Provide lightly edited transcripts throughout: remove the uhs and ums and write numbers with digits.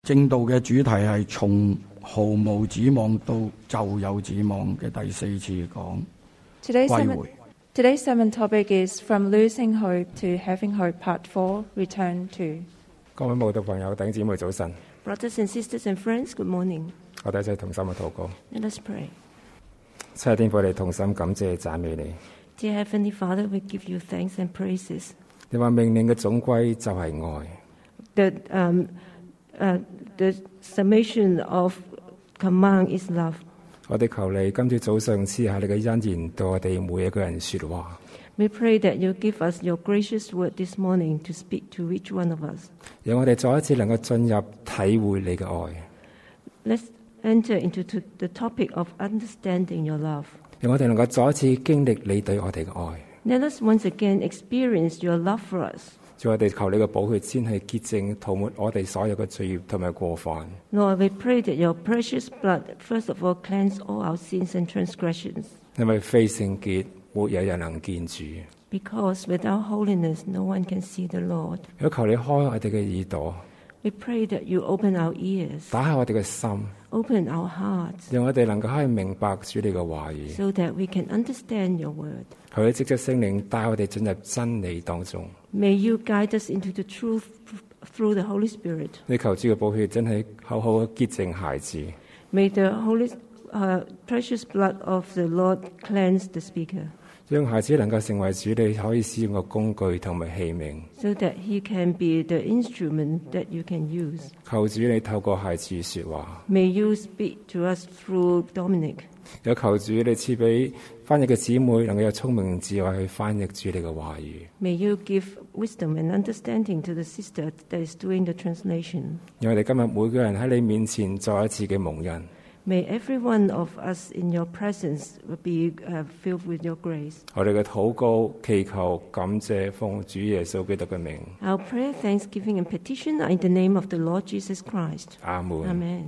正道嘅主題係從毫無指望到就有指望嘅第四次講 Today's 歸 sermon, 回。 today's sermon topic is From Losing Hope to Having Hope, Part 4, Return to. 各位慕道朋友、弟兄姊妹早晨， Brothers and sisters and friends, good morning. 我哋一齊同心嘅禱告。 Let us pray. 七日天父，我哋同心感謝讚美你。 Dear Heavenly Father, we give you thanks and praises. 你話命令嘅總歸就係愛， The summation of command is love. 我哋求你今朝早上賜下你嘅恩言，對我哋每一個人說話， We pray that you give us your gracious word this morning to speak to each one of us. 讓我哋再一次能夠進入體會你嘅愛， Let's enter into the topic of understanding your love. 讓我哋能夠再一次經歷你對我哋嘅愛。 Let us once again experience your love for us. 主，我哋求你嘅寶血先係潔淨塗抹我哋所有嘅罪孽同埋過犯。 Lord, we pray that your precious blood, first of all, cleanse all our sins and transgressions. 因為非聖潔，沒有人能見主。 Because without holiness, no one can see the Lord. 如果求你開我哋嘅耳朵， We pray that you open our ears, 打開我哋嘅心， open our hearts, 讓我哋能夠可以明白主你嘅話語。 so that we can understand your word. 求你藉着聖靈帶我哋進入真理當中。 May you guide us into the truth through the Holy Spirit. 你求主嘅寶血真係好好潔淨孩子， May the precious blood of the Lord cleanse the speaker, 讓孩子能夠成為主你可以使用嘅工具同埋器皿。 so that he can be the instrument that you can use. 求主你透過孩子說話， May you speak to us through Dominic. 有求主你賜俾翻譯嘅姊妹能夠有聰明智慧去翻譯主你嘅話語。 May you give wisdom and understanding to the sister that is doing the translation. 讓我哋今日每個人喺你面前再一次嘅蒙恩。 May every one of us in your presence be filled with your grace. 我哋嘅禱告、祈求、感謝，奉主耶穌基督嘅名。 Our prayer, thanksgiving and petition are in the name of the Lord Jesus Christ. 阿門。 Amen.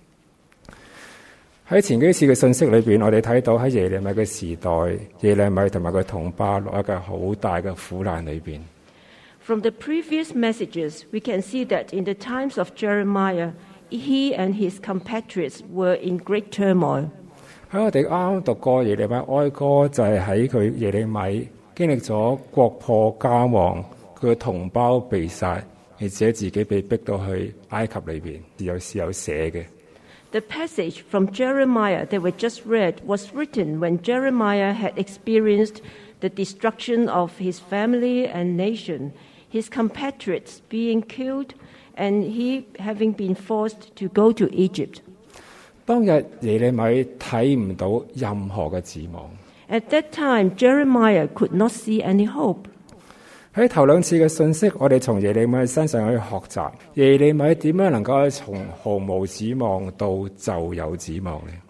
喺前幾次嘅信息裏邊，我哋睇到喺耶利米嘅時代，耶利米同埋佢同胞落一個好大嘅苦難裏邊。 From the previous messages, we can see that in the times of Jeremiah, he and his compatriots were in great turmoil. 喺我哋啱啱讀過耶利米哀歌，就係喺佢耶利米經歷咗國破家亡，佢嘅同胞被殺，而且自己被逼到去埃及裏邊，有寫嘅。 The passage from Jeremiah that we just read was written when Jeremiah had experienced the destruction of his family and nation, his compatriots being killed, and he having been forced to go to Egypt. 當日耶利米睇唔到任何嘅指望。 At that time, Jeremiah could not see any hope. 喺頭兩次嘅信息，我哋從耶利米身上去學習耶利米點樣能夠從毫無指望到就有指望呢？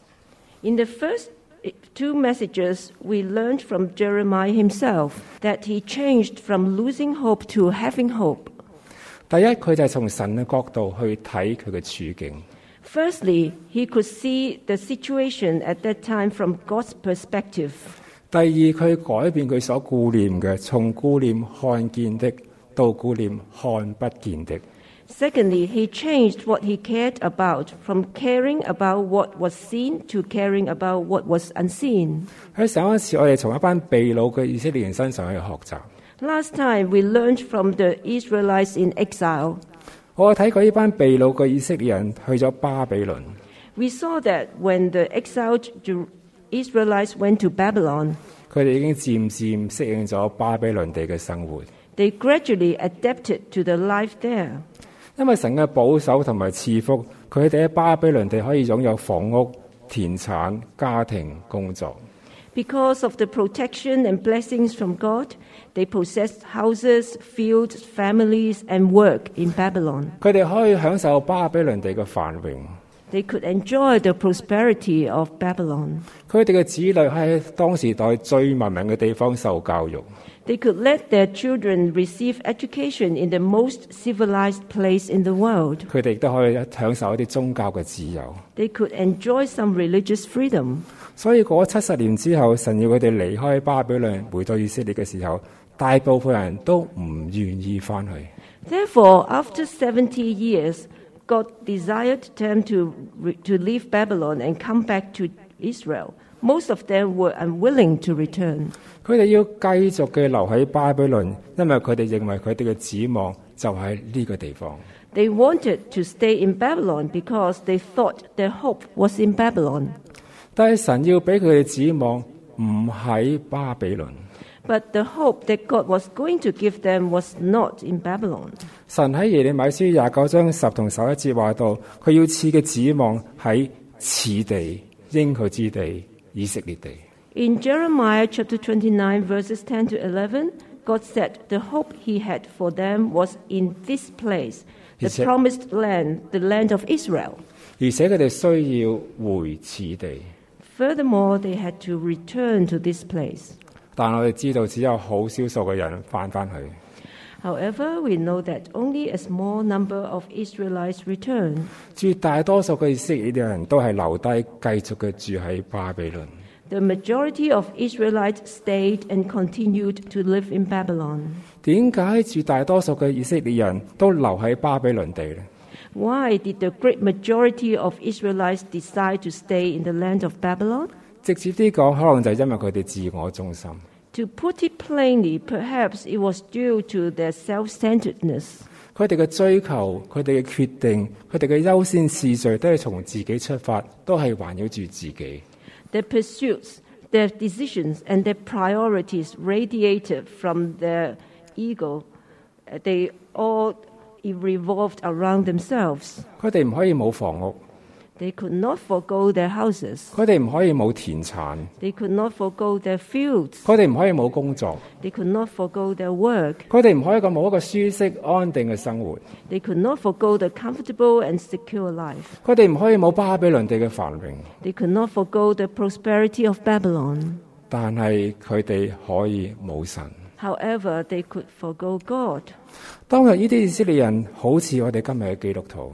In the first two messages, we learned from Jeremiah himself that he changed from losing hope to having hope. 第一，佢就係從神嘅角度去睇佢嘅處境。 Firstly, he could see the situation at that time from God's perspective. 第二，佢改變佢所顧念嘅，從顧念看見的到顧念看不見的。 Secondly, he changed what he cared about from caring about what was seen to caring about what was unseen. 喺上一次，我哋從一班被擄嘅以色列人身上去學習。 Last time, we learned from the Israelites in exile. 我睇過呢班被擄嘅以色列人去咗巴比倫。 We saw that when the exiled Israelites went to Babylon, 佢哋已經漸漸適應咗巴比倫地嘅生活， they gradually adapted to the life there. 因為神嘅保守同埋賜福，佢哋喺巴比倫地可以擁有房屋、田產、家庭、工作。 Because of the protection and blessings from God, they possessed houses, fields, families, and work in Babylon. 佢哋可以享受巴比倫地嘅繁榮。 They could enjoy the prosperity of Babylon. 佢哋嘅子女喺當時代最文明嘅地方受教育。 They could let their children receive education in the most civilized place in the world. 佢哋亦都可以享受一啲宗教嘅自由。 They could enjoy some religious freedom. 所以過咗70年之後，神要佢哋離開巴比倫，回到以色列嘅時候，大部分人都唔願意翻去。 Therefore, after 70 years, God desired them to leave Babylon and come back to Israel, most of them were unwilling to return. 佢哋要繼續嘅留喺巴比倫，因為佢哋認為佢哋嘅指望就喺呢個地方。 They wanted to stay in Babylon because they thought their hope was in Babylon. 但係神要俾佢哋指望唔喺巴比倫。 But the hope that God was going to give them was not in Babylon. 神喺耶利米書29章10同11節話到，佢要賜嘅指望喺此地、應許之地、以色列地。 In Jeremiah chapter 29 verses 10 to 11, God said the hope he had for them was in this place, the promised land, the land of Israel. 而且佢哋需要回此地。 Furthermore, they had to return to this place. 但我哋知道只有好少數嘅人返去。 However, we know that only a small number of Israelites returned. 絕大多數嘅以色列人都係留低，繼續嘅住喺巴比倫。 The majority of Israelites stayed and continued to live in Babylon. 點解絕大多數嘅以色列人都留喺巴比倫地呢？ Why did the great majority of Israelites decide to stay in the land of Babylon? 直接啲講，可能就係因為佢哋自我中心。 To put it plainly, perhaps it was due to their self-centeredness. 佢哋嘅追求、佢哋嘅決定、佢哋嘅優先次序都係從自己出發，都係環繞住自己。 Their pursuits, their decisions, and their priorities radiated from their ego. They all revolved around themselves. 佢哋唔可以冇房屋。 They could not forgo their houses. 佢哋唔可以冇田產。 They could not forgo their fields. 佢哋唔可以冇工作。 They could not forgo their work. 佢哋唔可以冇一個舒適安定嘅生活。 They could not forgo the comfortable and secure life. 佢哋唔可以冇巴比倫地嘅繁榮。 They could not forgo the prosperity of Babylon. 但係佢哋可以冇神。 However, they could forgo God. 當日呢啲以色列人好似我哋今日嘅基督徒。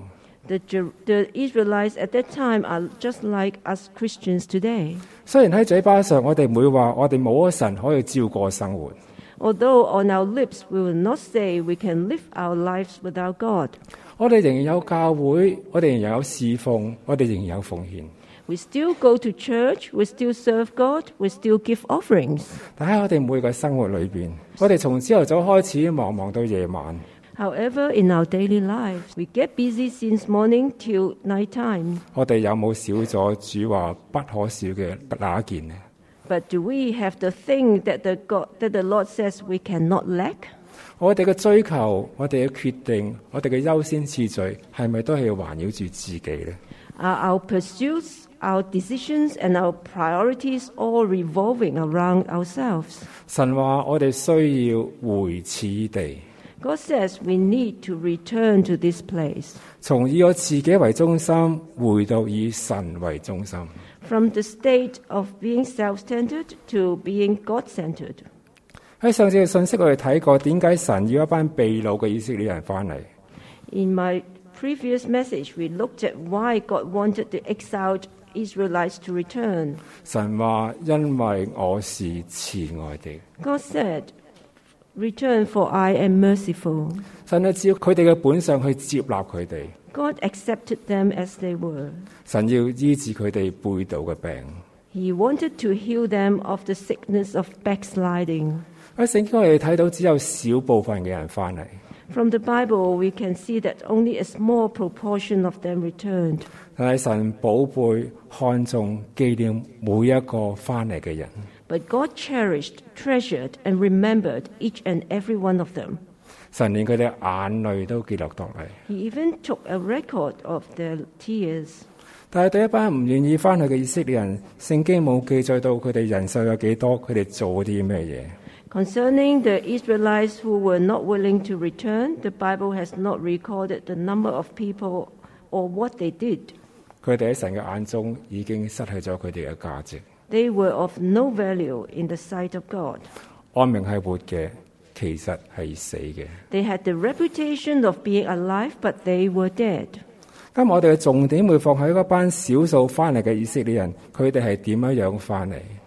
The Israelites at that time are just like us Christians today. 雖然喺嘴巴上我哋唔會話我哋冇咗神可以照過生活。 Although on our lips we will not say we can live our lives without God. 我哋仍然有教會，我哋仍然有侍奉，我哋仍然有奉獻。 We still go to church, we still serve God, we still give offerings. 但喺我哋每個生活裏邊，我哋從朝頭早開始忙到夜晚。 However, in our daily lives, we get busy since morning till night time. 我哋有冇少咗主話不可少嘅那一件呢？ But do we have the thing that the Lord says we cannot lack? 我哋嘅追求，我哋嘅決定，我哋嘅優先次序，係咪都係環繞住自己呢？ Are our pursuits, our decisions, and our priorities all revolving around ourselves? 神話我哋需要回此地。 God says we need to return to this place. 從以我自己為中心，回到以神為中心。 From the state of being self-centered to being God-centered. 喺上次嘅信息我哋睇過，點解神要一班被擄嘅以色列人翻嚟？ In my previous message, we looked at why God wanted the exiled Israelites to return. 神話因為我是慈愛的。 God said, "Return, for I am merciful." 神係照佢哋嘅本相去接納佢哋。 God accepted them as they were. 神要醫治佢哋背道嘅病。 He wanted to heal them of the sickness of backsliding. 喺聖經我哋睇到只有少部分嘅人翻嚟。 From the Bible, we can see that only a small proportion of them returned. 但係神寶貝看重紀念每一個翻嚟嘅人。 But God cherished, treasured, and remembered each and every one of them. 神連佢哋眼淚都記錄落嚟。 He even took a record of their tears. 但係對一班唔願意翻去嘅以色列人，聖經冇記載到佢哋人數有幾多，佢哋做啲咩嘢。 Concerning the Israelites who were not willing to return, the Bible has not recorded the number of people or what they did. 佢哋喺神嘅眼中已經失去咗佢哋嘅價值。 They were of no value in the sight of God. 安明係活嘅，其實係死嘅。 They had the reputation of being alive, but they were dead. 今日我哋嘅重點會放喺嗰班少數翻嚟嘅以色列人，佢哋係點樣翻嚟？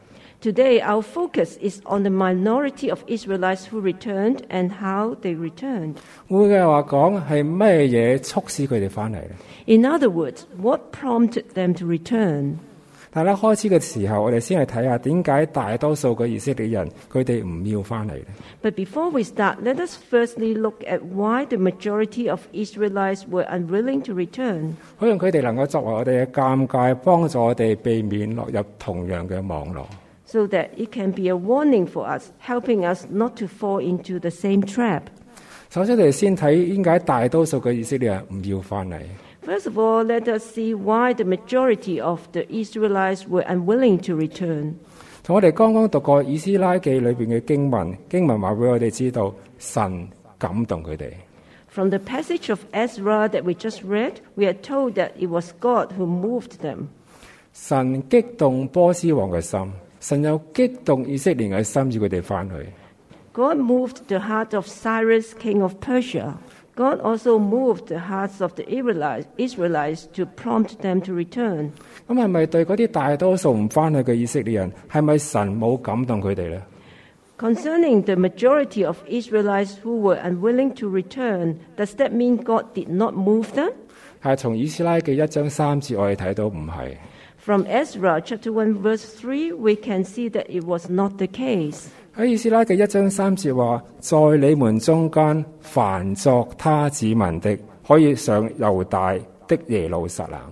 Today, our focus is on the minority of Israelites who returned and how they returned. 換句話講，係咩嘢促使佢哋翻嚟咧？ In other words, what prompted them to return? 但係咧開始嘅時候，我哋先去睇下點解大多數嘅以色列人佢哋唔要翻嚟咧？ But before we start, let us firstly look at why the majority of Israelites were unwilling to return. 可能佢哋能夠作為我哋嘅鑑戒，幫助我哋避免落入同樣嘅網絡。 So that it can be a warning for us, helping us not to fall into the same trap. 首先，我哋先睇點解大多數嘅以色列人唔要翻嚟。 First of all, let us see why the majority of the Israelites were unwilling to return. 從我哋剛剛讀過以斯拉記裏邊嘅經文話俾我哋知道，神感動佢哋。 From the passage of Ezra that we just read, we are told that it was God who moved them. 神激動波斯王嘅心，神又激動以色列人嘅心，要佢哋翻去。 God moved the heart of Cyrus, king of Persia. God also moved the hearts of the Israelites to prompt them to return. 咁係咪對嗰啲大多數唔翻去嘅以色列人，係咪神冇感動佢哋呢？ Concerning the majority of Israelites who were unwilling to return, does that mean God did not move them? 係從以斯拉記1章3節我哋睇到唔係。 From Ezra chapter 1 verse 3, we can see that it was not the case. 喺以斯拉記1章3節話，在你們中間凡作他子民的，可以上猶大的耶路撒冷。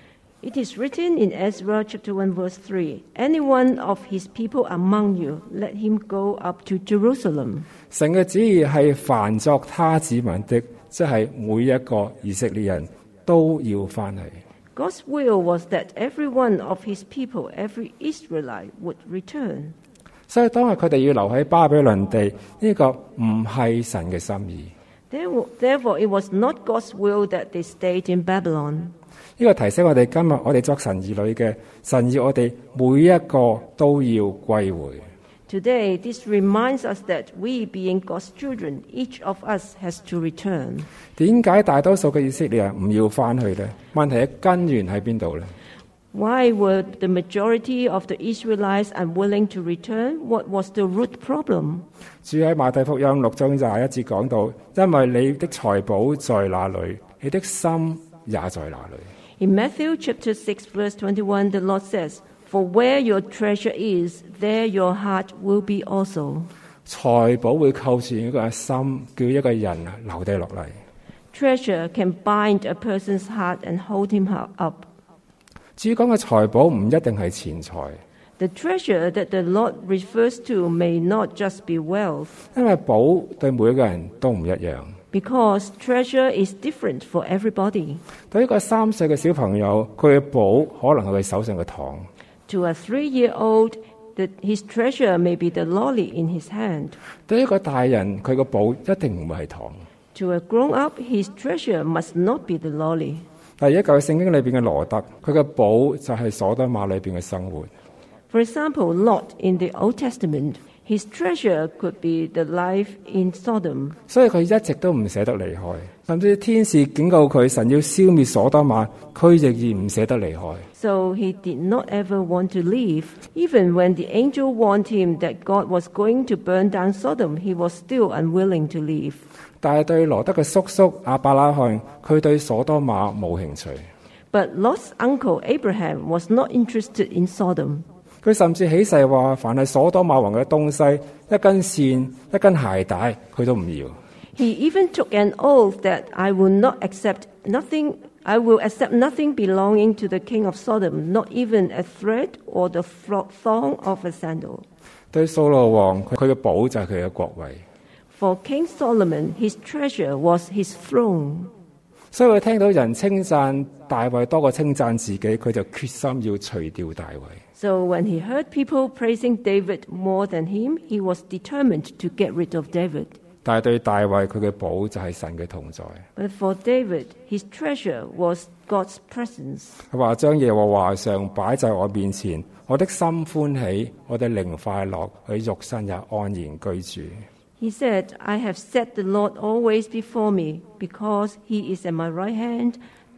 It is written in Ezra chapter 1 verse 3, Any one of his people among you, let him go up to Jerusalem. 神嘅旨意係凡作他子民的，即係每一個以色列人都要翻去。 God's will was that every one of his people, every Israelite would return. 所以當日佢哋要留喺巴比倫地，呢個唔係神嘅心意。 Therefore, it was not God's will that they stayed in Babylon. 呢個提醒我哋今日我哋作神兒女嘅，神要我哋每一個都要歸回。 Today, this reminds us that we, being God's children, each of us has to return. 點解大多數嘅以色列人唔要翻去呢？問題嘅根源喺邊度呢？ Why were the majority of the Israelites unwilling to return? What was the root problem? 主喺馬太福音6章21節講到，因為你的財寶在哪裏，你的心也在哪裏。 In Matthew chapter 6 verse 21, the Lord says, For where your treasure is, there your heart will be also. 財寶會扣住一個人心，叫一個人留低落嚟。 Treasure can bind a person's heart and hold him up. 至於講嘅財寶唔一定係錢財， The treasure that the Lord refers to may not just be wealth, 因為寶對每一個人都唔一樣。 because treasure is different for everybody. 對一個3歲嘅小朋友，佢嘅寶可能係佢手上嘅糖； To a 3-year-old, his treasure may be the lolly in his hand. 對一個大人，佢嘅寶一定唔會係糖。 To a grown-up, his treasure must not be the lolly. 第一舊聖經裏邊嘅羅德，佢嘅寶就係所多瑪裏邊嘅生活。 For example, Lot in the Old Testament, his treasure could be the life in Sodom. 所以佢一直都唔捨得離開，甚至天使警告佢神要消滅所多瑪，佢仍然唔捨得離開。 So he did not ever want to leave. Even when the angel warned him that God was going to burn down Sodom, he was still unwilling to leave. 但係對羅德嘅叔叔亞伯拉罕，佢對所多瑪冇興趣。 But Lot's uncle Abraham was not interested in Sodom. 佢甚至起誓話，凡係所多瑪王嘅東西，一根線、一根鞋帶，佢都唔要。 He even took an oath that I will accept nothing belonging to the king of Sodom, not even a thread or the thong of a sandal. 對掃羅王，佢嘅寶就係佢嘅國位。 For King Solomon, his treasure was his throne. 所以佢聽到人稱讚大衛多過稱讚自己，佢就決心要除掉大衛。 So when he heard people praising David more than him, he was determined to get rid of David. 但係對大衛，佢嘅寶就係神嘅同在。 But for David, his treasure was God's presence. 佢話將耶和華常擺在我面前，我的心歡喜，我的靈快樂，佢肉身也安然居住。 He said, I have set the Lord always before me, because he is at my right hand.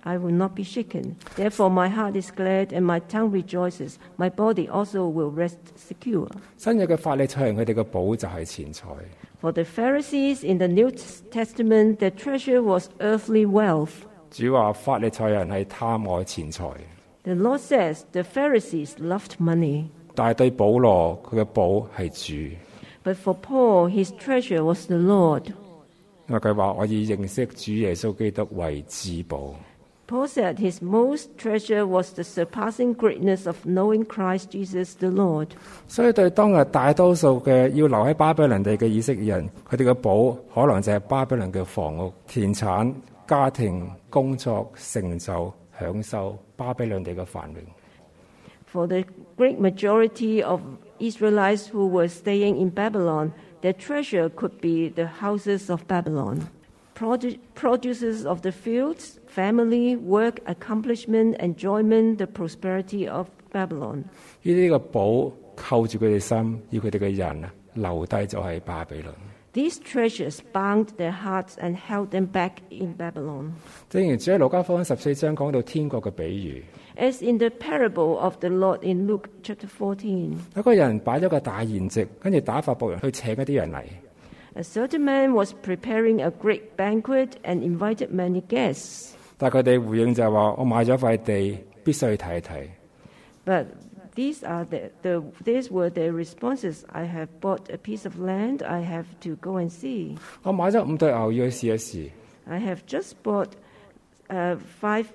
I will not be shaken. Therefore my heart is glad and my tongue rejoices. My body also will rest secure. 新約嘅法利賽人佢哋嘅寶就係錢財。 For the Pharisees in the New Testament, their treasure was earthly wealth. 主話法利賽人係貪愛錢財， The Lord says the Pharisees loved money. 但係對保羅佢嘅寶係主， But for Paul, his treasure was the Lord. 因為佢話我以認識主耶穌基督為至寶。 Paul said his most treasure was the surpassing greatness of knowing Christ Jesus the Lord. 所以對當日大多數嘅要留喺巴比倫地嘅以色列人，佢哋嘅寶可能就係巴比倫嘅房屋、田產、家庭、工作、成就、享受巴比倫地嘅繁榮。 For the great majority of Israelites who were staying in Babylon, their treasure could be the houses of Babylon. Produces of the fields, family, work, accomplishment, enjoyment, the prosperity of Babylon. 呢啲嘅寶扣住佢哋心，要佢哋嘅人留低咗喺巴比倫。 These treasures bound their hearts and held them back in Babylon. 正如主喺路加福音14章講到天國嘅比喻， As in the parable of the Lord in Luke chapter 14, 有個人擺咗個大筵席，跟住打發僕人去請一啲人嚟。 a certain man was preparing a great banquet and invited many guests. 但係佢哋回應就係話：我買咗塊地，必須去睇一睇。 But these were their responses. I have bought a piece of land. I have to go and see. 我買咗5對牛要去試一試。 I have just bought 5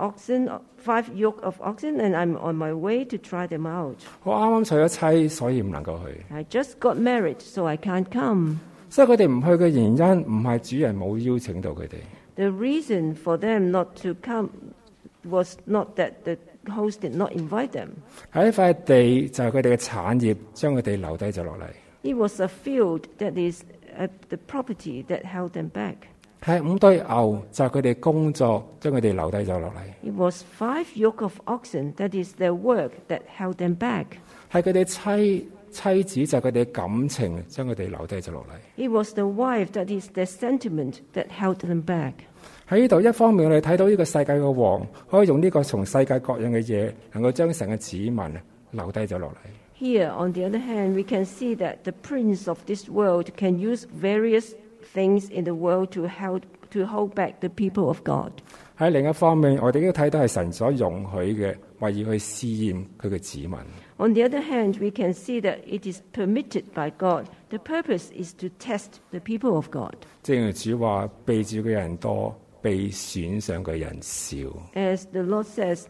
yoke of oxen, and I'm on my way to try them out. 我啱啱娶咗妻，所以唔能夠去。 I just got married, so I can't come. 所以佢哋唔去嘅原因，唔係主人冇邀請到佢哋， The reason for them not to come was not that the host did not invite them. 喺一塊地就係佢哋嘅產業，將佢哋留低咗落嚟。 It was a field that is the property that held them back. 係5對牛就係佢哋工作，將佢哋留低咗落嚟。 It was 5 yoke of oxen, that is their work, that held them back. 係佢哋妻子就係佢哋嘅感情，將佢哋留低咗落嚟。 It was the wife, that is their sentiment, that held them back. 喺呢度一方面我哋睇到呢個世界嘅王可以用呢個從世界各樣嘅嘢，能夠將神嘅子民留低咗落嚟。 Here, on the other hand, we can see that the prince of this world can use various things in the world to hold back the people of God. 喺另一方面，我哋都睇到係神所容許嘅，為要去試驗佢嘅子民。 On the other hand, we can see that it is permitted by God. The purpose is to test the people of God. 正如主話：被召嘅人多，被選上嘅人少。 As the Lord says,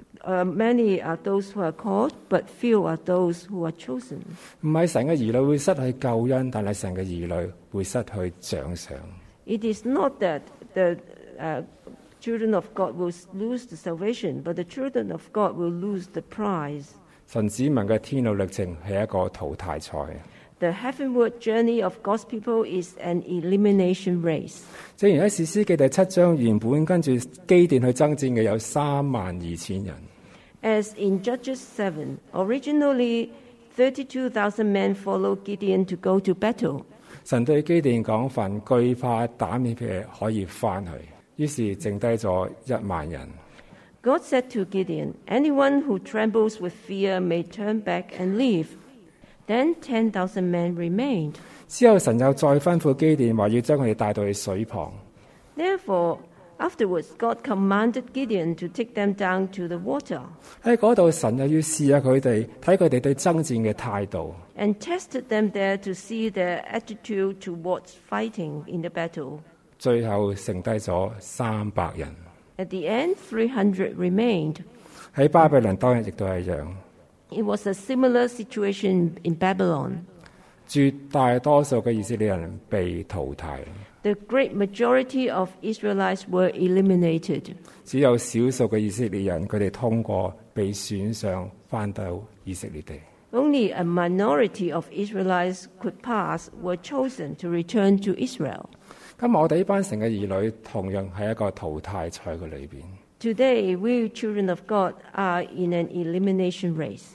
many are those who are called, but few are those who are chosen. 唔係神嘅兒女會失去救恩，但係神嘅兒女會失去獎賞。 It is not that the children of God will lose the salvation, but the children of God will lose the prize. 神子民嘅天路歷程係一個淘汰賽。 The heavenward journey of God's people is an elimination race. 正如喺士師記第7章，原本跟住基甸去爭戰嘅有32000人， As in Judges 7, originally 32,000 men followed Gideon to go to battle. 神對基甸講：凡懼怕膽怯嘅可以翻去。於是剩低咗10000人。 God said to Gideon, anyone who trembles with fear may turn back and leave. Then 10,000 men remained. 之後神又再吩咐基甸話要將佢哋帶到去水旁。 Therefore, afterwards, God commanded Gideon to take them down to the water 喺嗰度，神又要試下佢哋，睇佢哋對爭戰嘅態度。 and tested them there to see their attitude towards fighting in the battle. 最後剩低咗300人。 At the end, 300 remained. 喺巴比倫當日亦都係一樣， It was a similar situation in Babylon. 絕大多數嘅以色列人被淘汰， The great majority of Israelites were eliminated. 只有少數嘅以色列人佢哋通過被選上返到以色列地。 Only a minority of Israelites could pass, were chosen to return to Israel. 今日我哋呢班神嘅兒女同樣喺一個淘汰賽嘅裏邊。 Today, we children of God are in an elimination race.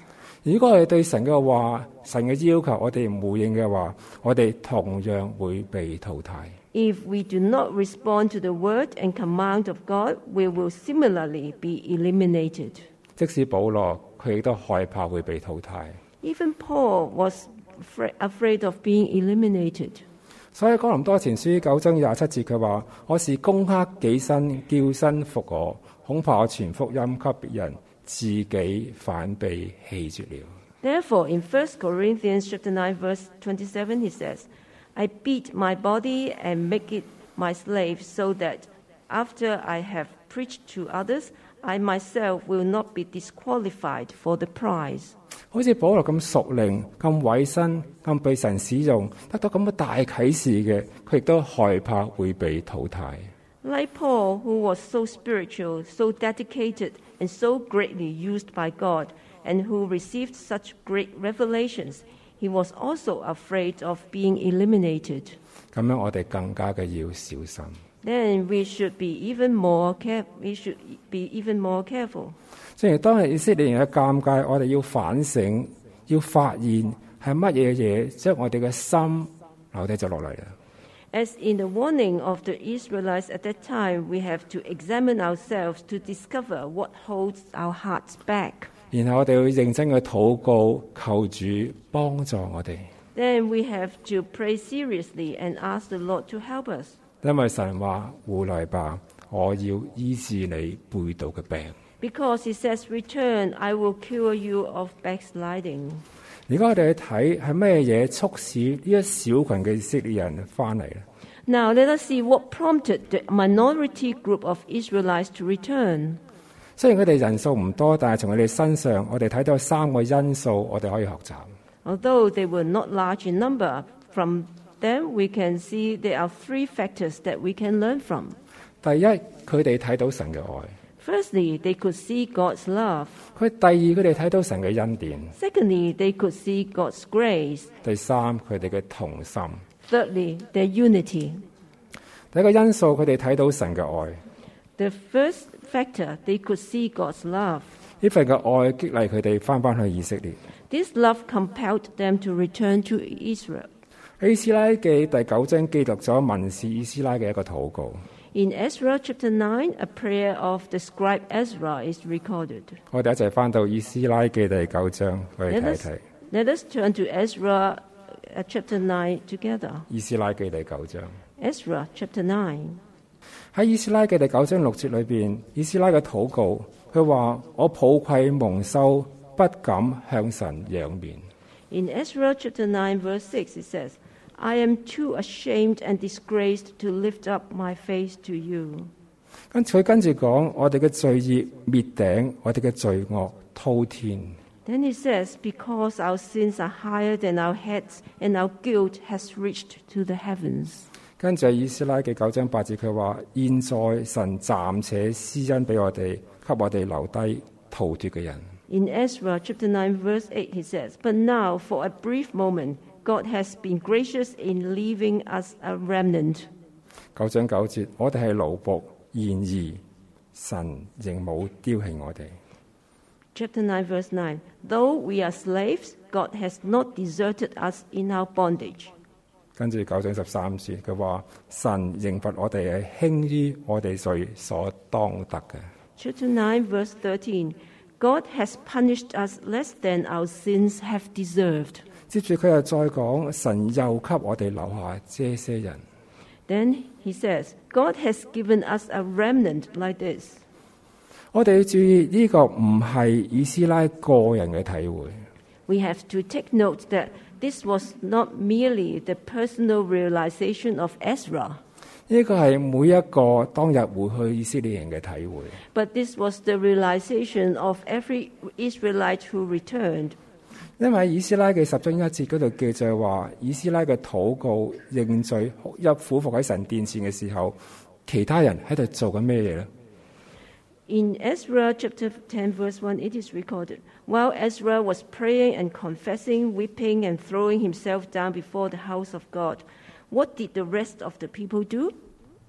如果我哋對神嘅話、神嘅要求，我哋唔回應嘅話，我哋同樣會被淘汰。 If we do not respond to the word and command of God, we will similarly be eliminated. 即使保羅，佢亦都害怕會被淘汰。 Even Paul was afraid of being eliminated. 所以哥林多前書9章27節佢話：我是攻克己身，叫身服我，恐怕我傳福音給別人，自己反被棄絕了。 Therefore, in 1 Corinthians chapter 9, verse 27, he says, I beat my body and make it my slave, so that after I have preached to others, I myself will not be disqualified for the prize. 好似保羅咁屬靈、咁委身、咁被神使用，得到咁嘅大啟示嘅，佢亦都害怕會被淘汰。 Like Paul, who was so spiritual, so dedicated, and so greatly used by God, and who received such great revelations, he was also afraid of being eliminated. 咁樣我哋更加嘅要小心。 Then we should be even more careful. 正如當日以色列人嘅尷尬，我哋要反省，要發現係乜嘢嘢將我哋嘅心留低咗落嚟啦。 As in the warning of the Israelites at that time, we have to examine ourselves to discover what holds our hearts back. 然後我哋要認真去禱告，求主幫助我哋。 Then we have to pray seriously and ask the Lord to help us. 因為神話回來吧，我要醫治你背道嘅病。 Because he says, Return, I will cure you of backsliding. 而家我哋去睇係咩嘢促使呢一小群嘅以色列人翻嚟咧？ Now let us see what prompted the minority group of Israelites to return. 雖然佢哋人數唔多，但係從佢哋身上，我哋睇到3個因素，我哋可以學習。 Although they were not large in number, from them we can see there are 3 factors that we can learn from. 第一，佢哋睇到神嘅愛。 Firstly, they could see God's love. 第二，佢哋睇到神嘅恩典。 Secondly, they could see God's grace. 第三，佢哋嘅同心。 Thirdly, their unity. 第一個因素，佢哋睇到神嘅愛。 The first factor, they could see God's love. 呢份嘅愛激勵佢哋翻去以色列。 This love compelled them to return to Israel. 喺以斯拉記第9章記錄咗文士以斯拉嘅一個禱告。 In Ezra chapter 9, a prayer of the scribe Ezra is recorded. 我哋一齊翻到以斯拉記第9章去睇一睇。 Let us turn to Ezra chapter 9 together. 以斯拉記第9章。 Ezra chapter 9. 喺以斯拉記第9章6節裏邊，以斯拉嘅禱告，佢話：我抱愧蒙羞，不敢向神仰面。 In Ezra chapter 9 verse 6 it says, I am too ashamed and disgraced to lift up my face to you. 佢跟住講：我哋嘅罪孽滅頂，我哋嘅罪惡滔天。 Then he says, because our sins are higher than our heads and our guilt has reached to the heavens. 跟住以斯拉記9章8節，佢話：現在神暫且施恩俾我哋，給我哋留低逃脫嘅人。 In Ezra chapter 9 verse 8 he says, But now for a brief moment God has been gracious in leaving us a remnant. 9章9節，我哋係奴僕，然而神仍冇丟棄我哋。 Chapter 9 verse 9, Though we are slaves, God has not deserted us in our bondage. 跟住9章13節，佢話神刑罰我哋係輕於我哋罪所當得嘅。 Chapter 9 verse 13, God has punished us less than our sins have deserved. 接住佢又再講，神又給我哋留下這些人。 Then he says, God has given us a remnant like this. 我哋要注意呢個唔係以斯拉個人嘅體會。 We have to take note that this was not merely the personal realization of Ezra, 呢個係每一個當日回去以色列人嘅體會。 but this was the realization of every Israelite who returned. 因為以斯拉嘅10章1節嗰度記載話，以斯拉嘅禱告、認罪、哭泣、俯伏喺神殿前嘅時候，其他人喺度做緊咩嘢呢？ In Ezra chapter 10 verse 1 it is recorded, while Ezra was praying and confessing, weeping and throwing himself down before the house of God, what did the rest of the people do?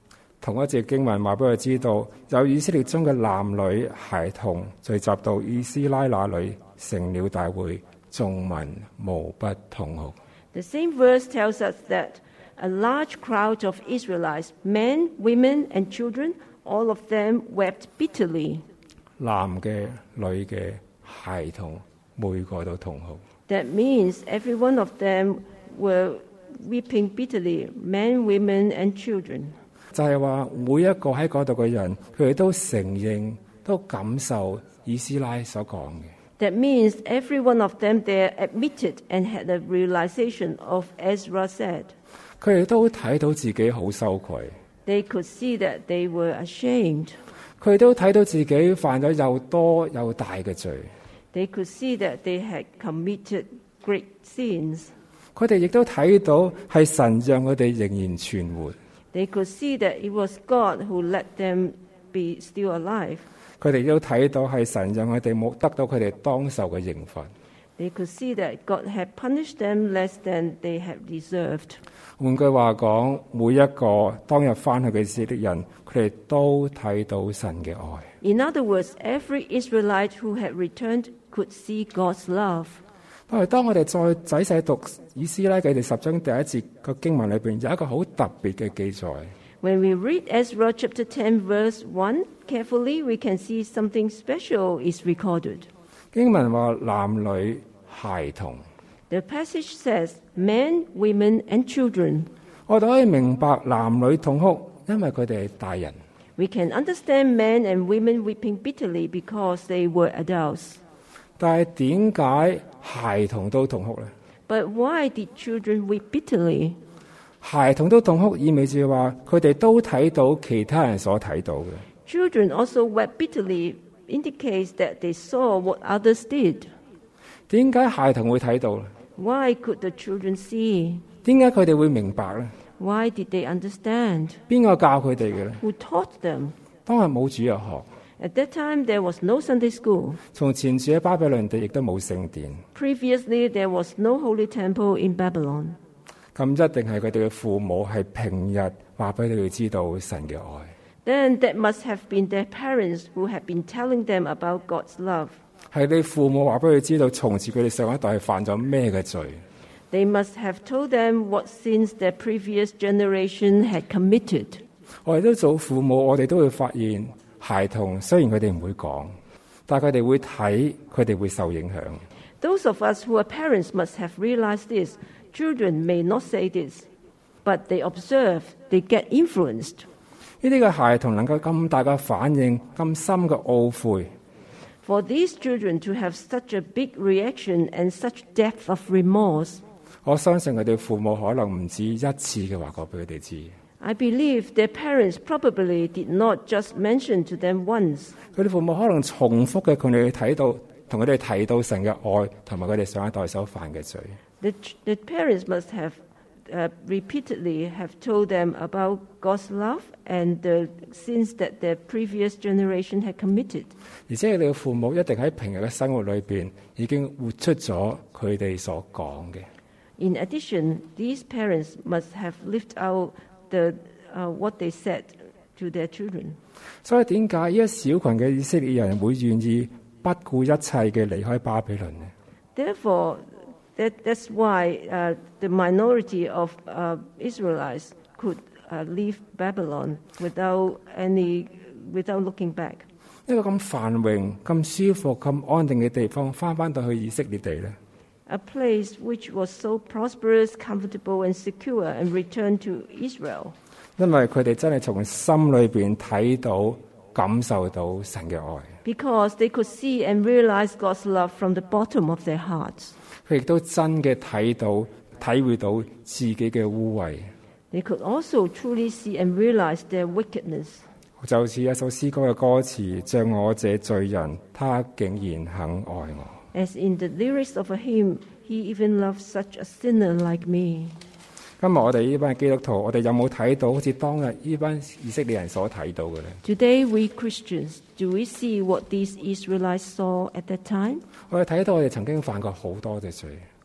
同一節經文話俾佢知道，有以色列中嘅男女孩童聚集到以斯拉那裏，成了大會，眾民無不痛哭。 The same verse tells us that a large crowd of Israelites, men, women, and children, all of them wept bitterly. 男嘅、女嘅、孩童，每個都痛哭。 That means every one of them were weeping bitterly, men, women, and children. 就係話每一個喺嗰度嘅人，佢哋都承認、都感受以斯拉所講嘅。 That means every one of them there admitted and had a realization of Ezra said. 佢哋都睇到自己好羞愧。 They could see that they were ashamed. 佢哋都睇到自己犯咗又多又大嘅罪。 They could see that they had committed great sins. 佢哋亦都睇到係神讓佢哋仍然存活。 They could see that it was God who let them be still alive. 佢哋都睇到係神讓佢哋冇得到佢哋當受嘅刑罰。 They could see that God had punished them less than they had deserved. 換句話講，每一個當日翻去嘅以色列人，佢哋都睇到神嘅愛。 In other words, every Israelite who had returned could see God's love. 不過當我哋再仔細讀以斯拉記第10章第1節個經文裏邊，有一個好特別嘅記載。 When we read Ezra chapter 10 verse 1 carefully, we can see something special is recorded. 經文話男女孩童。 The passage says, men, women, and children. 我哋可以明白男女痛哭，因為佢哋係大人。 We can understand men and women weeping bitterly because they were adults. 但係點解孩童都痛哭呢？ But why did children weep bitterly? 孩童都痛哭，意味住話佢哋都睇到其他人所睇到嘅。 Children also wept bitterly indicates that they saw what others did. 點解孩童會睇到呢？ Why could the children see? 點解佢哋會明白呢？ Why did they understand? 邊個教佢哋嘅呢？ Who taught them? 當日冇主日學， At that time, there was no Sunday school. 從前住喺巴比倫地，亦都冇聖殿。 Previously, there was no holy temple in Babylon. 咁一定係佢哋嘅父母係平日話俾佢哋知道神嘅愛。 Then that must have been their parents who had been telling them about God's love. 係你父母話俾佢知道，從前佢哋上一代係犯咗咩嘅罪。 They must have told them what sins their previous generation had committed. 我哋都做父母，我哋都會發現，孩童雖然佢哋唔會講，但係佢哋會睇，佢哋會受影響。 Those of us who are parents must have realized this. Children may not say this, but they observe, they get influenced. 呢啲嘅孩童能夠咁大嘅反應，咁深嘅懊悔， For these children to have such a big reaction and such depth of remorse, 我相信佢哋父母可能唔止一次嘅話過俾佢哋知。 I believe their parents probably did not just mention to them once. 佢哋父母可能重複嘅，佢哋睇到同佢哋提到神嘅愛，同埋佢哋上一代所犯嘅罪。 The parents must have repeatedly have told them about God's love and the sins that their previous generation had committed. 而且佢哋嘅父母一定喺平日嘅生活裏邊已經活出咗佢哋所講嘅。 In addition, these parents must have lived out what they said to their children. 所以點解呢一小群嘅以色列人會願意不顧一切嘅離開巴比倫呢？ Therefore, that's why the minority of Israelites could leave Babylon without looking back. 一個咁繁榮、咁舒服、咁安定嘅地方，翻到去以色列地咧， A place which was so prosperous, comfortable, and secure, and returned to Israel. 因為佢哋真係從心裏邊睇到、感受到神嘅愛。 Because they could see and realize God's love from the bottom of their hearts. 佢亦都真嘅睇到、體會到自己嘅污穢。 They could also truly see and realize their wickedness. 就好似一首詩歌嘅歌詞，像我這罪人，他竟然肯愛我。 As in the lyrics of a hymn, he even loved such a sinner like me. 今日我哋呢班基督徒，我哋有冇睇到好似當日呢班以色列人所睇到嘅呢？ Today, we Christians, do we see what these Israelites saw at that time? 我哋睇到我哋曾經犯過好多嘅罪。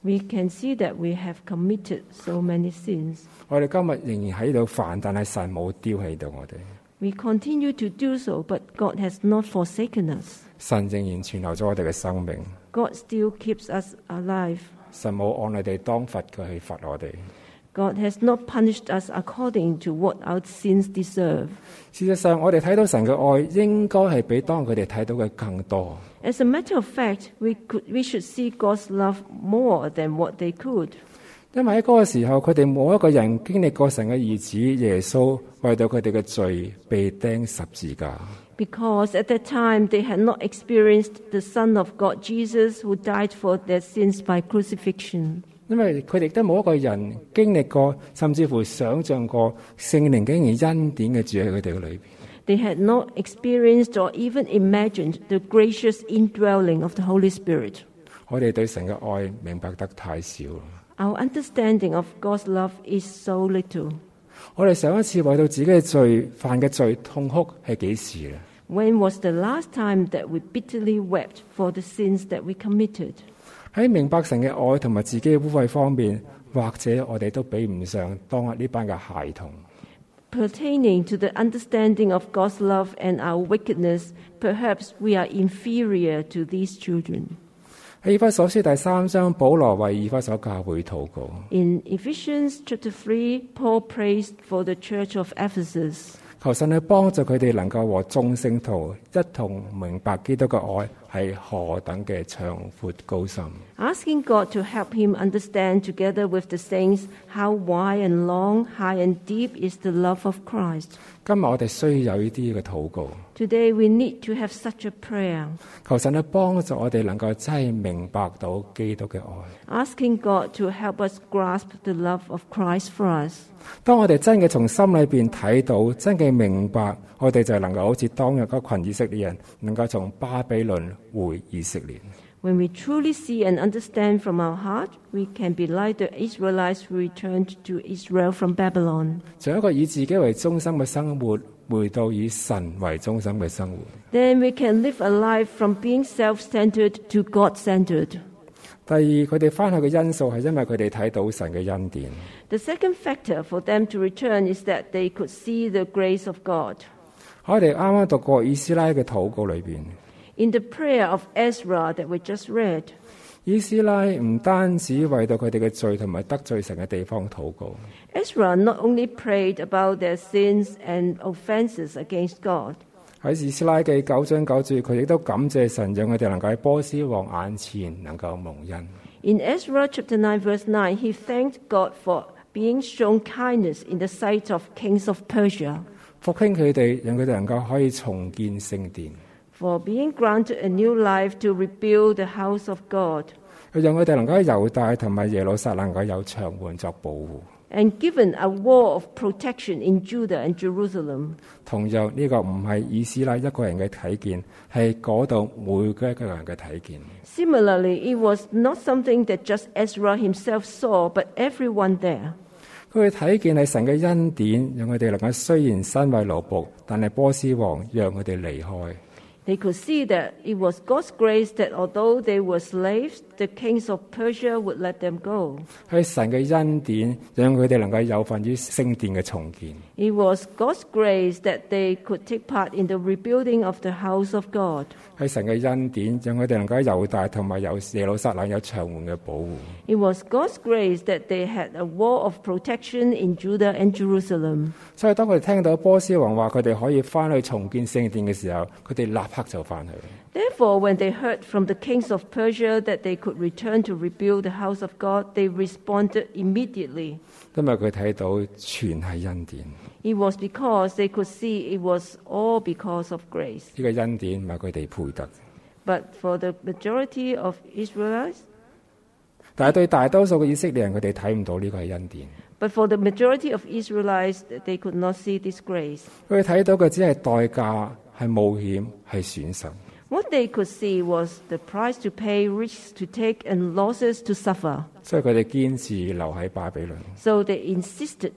we can see that we have committed so many sins. 我哋今日仍然喺度犯，但係神冇丟棄到我哋。 We continue to do so, but God has not forsaken us. 神仍然存留咗我哋嘅生命。 God still keeps us alive. 神冇按我哋當罰佢去罰我哋。 God has not punished us according to what our sins deserve. 事實上，我哋睇到神嘅愛應該係比當佢哋睇到嘅更多。 As a matter of fact, we should see God's love more than what they could. 因為喺嗰個時候，佢哋冇一個人經歷過神嘅兒子耶穌為到佢哋嘅罪被釘十字架。 Because at that time they had not experienced the Son of God, Jesus, who died for their sins by crucifixion. 因為佢哋都冇一個人經歷過，甚至乎想像過聖靈竟然恩典嘅住喺佢哋嘅裏邊。 They had not experienced or even imagined the gracious indwelling of the Holy Spirit. 我哋對神嘅愛明白得太少。 Our understanding of God's love is so little. 我哋上一次為到自己嘅罪犯嘅罪痛哭係幾時咧？ When was the last time that we bitterly wept for the sins that we committed? 喺明白神嘅愛同埋自己嘅污穢方面，或者我哋都比唔上當日呢班嘅孩童。 Pertaining to the understanding of God's love and our wickedness, perhaps we are inferior to these children. 喺以弗所書第3章，保羅為以弗所教會禱告。 In Ephesians chapter 3, Paul prays for the church of Ephesus. 求神去幫助佢哋能夠和眾聖徒一同明白基督嘅愛係何等嘅長闊高深。 Asking God to help him understand together with the saints how wide and long, high and deep is the love of Christ. 今日我哋需要有呢啲嘅禱告。 Today we need to have such a prayer. 求神去幫助我哋能夠真係明白到基督嘅愛。 Asking God to help us grasp the love of Christ for us. 當我哋真嘅從心裏邊睇到，真嘅明白，我哋就能夠好似當日嗰群以色列人，能夠從巴比倫回以色列。 When we truly see and understand from our heart, we can be like the Israelites who returned to Israel from Babylon. 從一個以自己為中心嘅生活，回到以神為中心嘅生活。 Then we can live a life from being self-centered to God-centered. 第二，佢哋翻去嘅因素係因為佢哋睇到神嘅恩典。 The second factor for them to return is that they could see the grace of God. 我哋啱啱讀過以斯拉嘅禱告裏邊， In the prayer of Ezra that we just read, 以斯拉唔單止為到佢哋嘅罪同埋得罪神嘅地方禱告， Ezra not only prayed about their sins and offenses against God. 喺以斯拉記9章9節，佢亦都感謝神，讓佢哋能夠喺波斯王眼前能夠蒙恩。 In Ezra chapter 9 verse 9, he thanked God for being shown kindness in the sight of kings of Persia, 復興佢哋，讓佢哋能夠可以重建聖殿， for being granted a new life to rebuild the house of God, 讓佢哋能夠喺猶大同埋耶路撒冷能夠有牆垣作保護。 and given a wall of protection in Judah and Jerusalem. 同樣呢個唔係以斯拉一個人嘅睇見，係嗰度每個一個人嘅睇見。 Similarly, it was not something that just Ezra himself saw, but everyone there. 佢哋睇見係神嘅恩典，讓佢哋能夠雖然身為奴僕，但係波斯王讓佢哋離開。 They could see that it was God's grace that although they were slaves, the kings of Persia would let them go. 係神嘅恩典，讓佢哋能夠有份於聖殿嘅重建。 It was God's grace that they could take part in the rebuilding of the house of God. 係神嘅恩典，讓佢哋能夠喺猶大同埋耶路撒冷有牆垣嘅保護。 It was God's grace that they had a wall of protection in Judah and Jerusalem. 所以當佢哋聽到波斯王話佢哋可以翻去重建聖殿嘅時候，佢哋立刻就翻去。 Therefore, when they heard from the kings of Persia that they could return to rebuild the house of God, they responded immediately. 因為佢睇到全係恩典， It was because they could see it was all because of grace. 呢個恩典唔係佢哋配得。 But for the majority of Israelites, 但係對大多數嘅以色列人，佢哋睇唔到呢個係恩典。 but for the majority of Israelites, they could not see this grace. 佢哋睇到嘅只係代價，係冒險，係損失。 What they could see was the price to pay, risks to take, and losses to suffer. 所以佢哋堅持留喺巴比倫。 So they insisted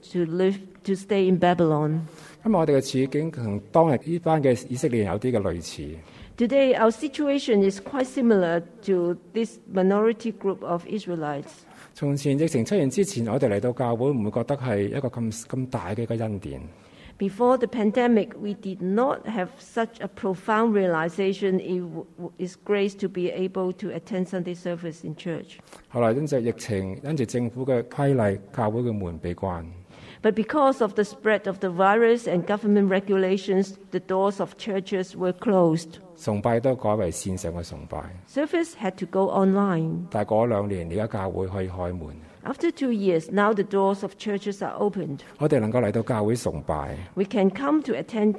to stay in Babylon. 咁我哋嘅處境同當日呢班嘅以色列人有啲嘅類似。 Today, our situation is quite similar to this minority group of Israelites. 從前疫情出現之前，我哋嚟到教會唔會覺得係一個咁大嘅一個恩典。 Before the pandemic, we did not have such a profound realization it is grace to be able to attend Sunday service in church. 後來因着疫情，因住政府嘅規例，教會嘅門被關。 But because of the spread of the virus and government regulations, the doors of churches were closed. 崇拜都改為線上嘅崇拜。 Service had to go online. 但係過咗2年，而家教會可以開門。 After 2 years, now the doors of churches are opened. 我哋能夠嚟到教會崇拜， We can come to attend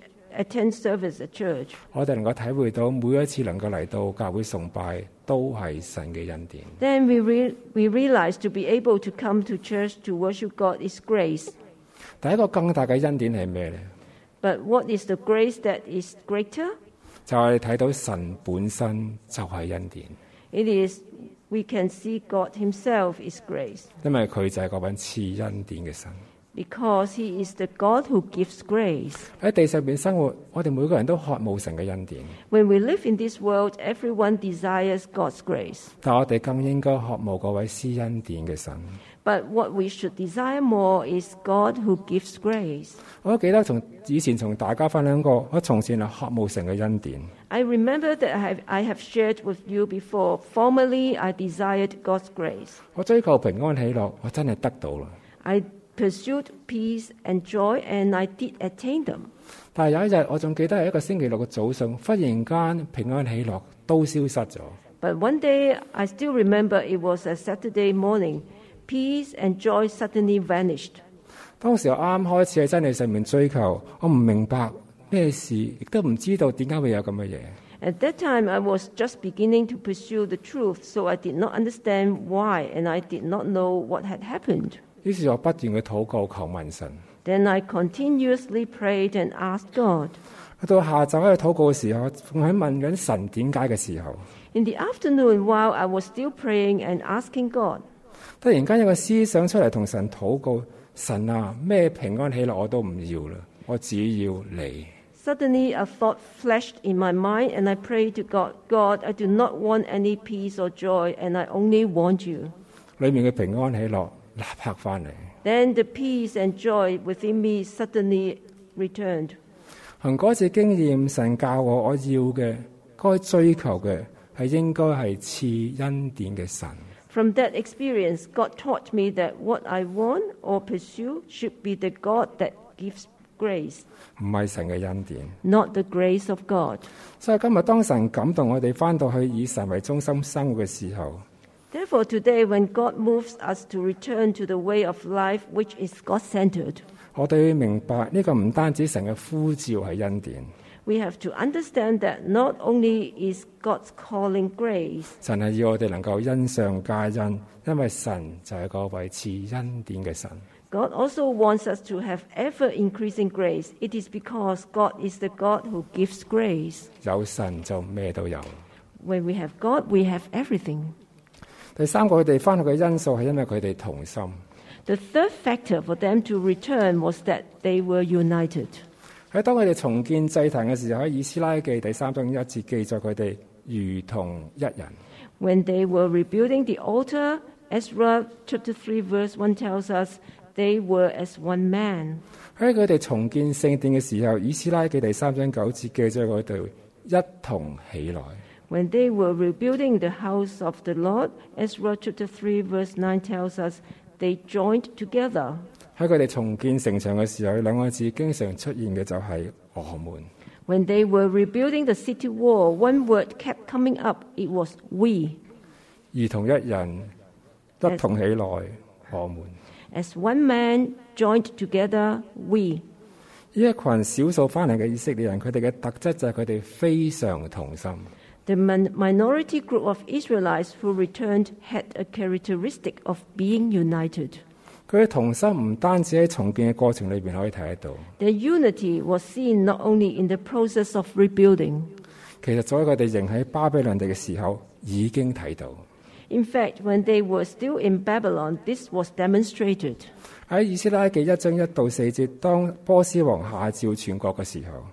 service at church. 我哋能夠體會到每一次能夠嚟到教會崇拜，都係神嘅恩典。 Then we realize to be able to come to church to worship God is grace. 第一個更大嘅恩典係咩呢？ But what is the grace that is greater? 就係睇到神本身就係恩典， It is we can see God himself is grace. 因為佢就係嗰位賜恩典嘅神。 Because he is the God who gives grace. 喺地上邊生活，我哋每個人都渴慕神嘅恩典， When we live in this world, everyone desires God's grace. 但我哋更應該渴慕嗰位施恩典嘅神。 But what we should desire more is God who gives grace. 我都記得以前同大家分享過，我從前係渴慕神嘅恩典。 I remember that I have shared with you before. Formerly, I desired God's grace. 我追求平安喜樂，我真係得到啦。 I pursued peace and joy, and I did attain them. 但係有一日，我仲記得係一個星期六嘅早上，忽然間平安喜樂都消失咗。 But one day, I still remember it was a Saturday morning. Peace and joy suddenly vanished. 當時我啱啱開始喺真理上面追求，我唔明白咩事，亦都唔知道點解會有咁嘅嘢。 At that time, I was just beginning to pursue the truth, so I did not understand why, and I did not know what had happened. 於是我不斷嘅禱告求問神。 Then I continuously prayed and asked God. 到下晝喺度禱告嘅時候，仲喺問緊神點解嘅時候， In the afternoon, while I was still praying and asking God, 突然間有個思想出嚟同神禱告：神啊，咩平安喜樂我都唔要啦，我只要你。 suddenly a thought flashed in my mind, and I prayed to God, God, I do not want any peace or joy, and I only want you. 裏面嘅平安喜樂立刻翻嚟。 Then the peace and joy within me suddenly returned. 憑嗰次經驗，神教我要嘅、該追求嘅係應該係賜恩典嘅神。 From that experience, God taught me that what I want or pursue should be the God that gives grace, 唔係神嘅恩典。 not the grace of God. 所以今日當神感動我哋翻到去以神為中心生活嘅時候， Therefore, today, when God moves us to return to the way of life which is God-centered, 我哋要明白呢個唔單止神嘅呼召係恩典， we have to understand that not only is God's calling grace, 神係要我哋能夠恩上加恩，因為神就係嗰位賜恩典嘅神。 God also wants us to have ever-increasing grace. It is because God is the God who gives grace. 有神就咩都有。 When we have God, we have everything. 第三個佢哋翻去嘅因素係因為佢哋同心。 The third factor for them to return was that they were united. 喺當佢哋重建祭壇嘅時候，喺以斯拉記第3章1節記載佢哋如同一人。 When they were rebuilding the altar, Ezra chapter 3 verse 1 tells us they were as one man. 喺佢哋重建聖殿嘅時候，以斯拉記第3章9節記載佢哋一同起來。 When they were rebuilding the house of the Lord, Ezra chapter 3 verse 9 tells us they joined together. 喺佢哋重建城牆嘅時候，兩個字經常出現嘅就係我們。 When they were rebuilding the city wall, one word kept coming up. It was we. 如同一人，一同起來，我們。 As one man joined together, we. 呢一群少數翻嚟嘅以色列人，佢哋嘅特質就係佢哋非常同心。 The minority group of Israelites who returned had a characteristic of being united. 佢嘅同心唔單止喺重建嘅過程裏邊可以睇得到， Their unity was seen not only in the process of rebuilding. 其實早喺佢哋仍喺巴比倫地嘅時候已經睇到。 In fact, when they were still in Babylon, this was demonstrated. 喺以斯拉記1章1到4節，當波斯王下詔全國嘅時候，